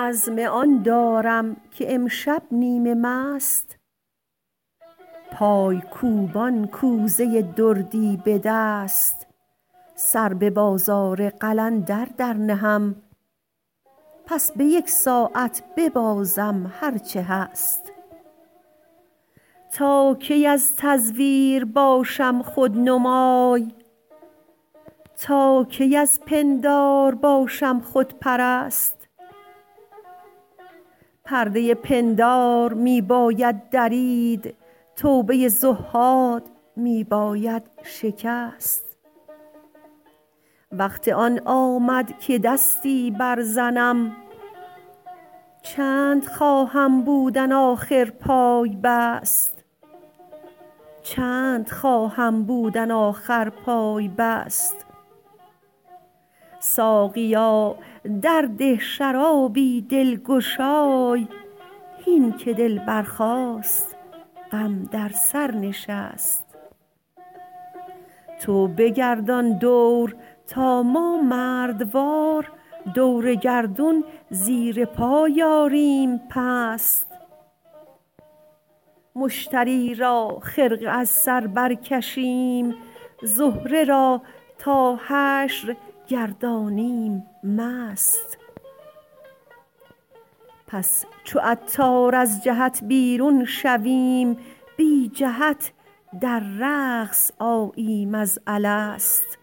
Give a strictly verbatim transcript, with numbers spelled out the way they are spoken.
عزم آن دارم که امشب نیمه مست، پای کوبان کوزه دردی به دست، سر به بازار قلندر در نهم، پس به یک ساعت ببازم هر چه هست. تا کی از تزویر باشم خودنمای، تا کی از پندار باشم خودپرست. پرده پندار می باید درید، توبه زهاد می باید شکست. وقت آن آمد که دستی برزنم، چند خواهم بودن آخر پای بست. چند خواهم بودن آخر پای بست. ساقیا در ده شرابی دلگشای، هین که دل برخاست غم در سر نشست. تو بگردان دور تا ما مردوار، دور گردون زیر پای آریم پست. مشتری را خرقه از سر برکشیم، زهره را تا حشر گردانیم مست. پس چو عطار از جهت بیرون شویم، بی جهت در رقص آییم از الست.